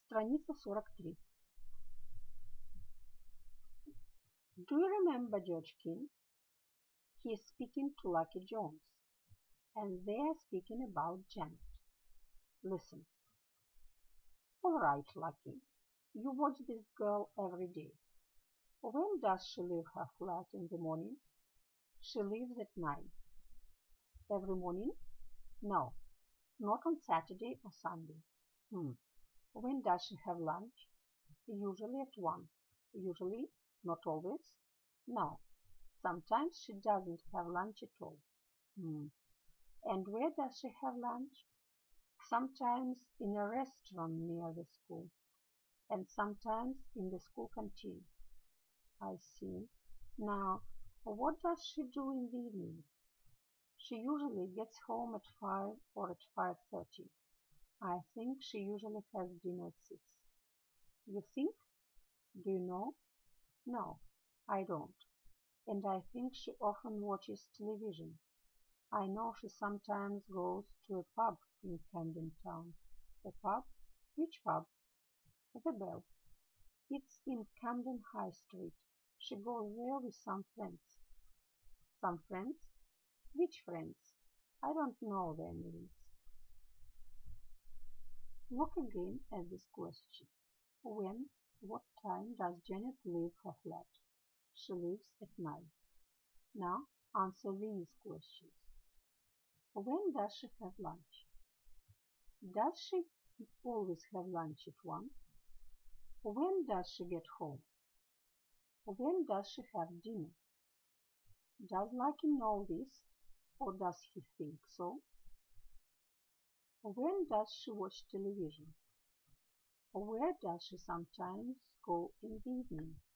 Страница 43. Do you remember George King? He is speaking to Lucky Jones, and they are speaking about Janet. Listen. All right, Lucky. You watch this girl every day. When does she leave her flat in the morning? She leaves at 9. Every morning? No, not on Saturday or Sunday. Hmm. When does she have lunch? Usually at 1. Usually, not always. No, sometimes she doesn't have lunch at all. Hmm. And where does she have lunch? Sometimes in a restaurant near the school, and sometimes in the school canteen. I see. Now, what does she do in the evening? She usually gets home at 5 or at 5:30. I think she usually has dinner at 6. You think? Do you know? No, I don't. And I think she often watches television. I know she sometimes goes to a pub in Camden Town. A pub? Which pub? The Bell. It's in Camden High Street. She goes there with some friends. Some friends? Which friends? I don't know their names. Look again at this question. When, what time does Janet leave her flat? She leaves at 9. Now answer these questions. When does she have lunch? Does she always have lunch at 1? When does she get home? When does she have dinner? Does Lucky know this, or does he think so? When does she watch television? Where does she sometimes go in the evening?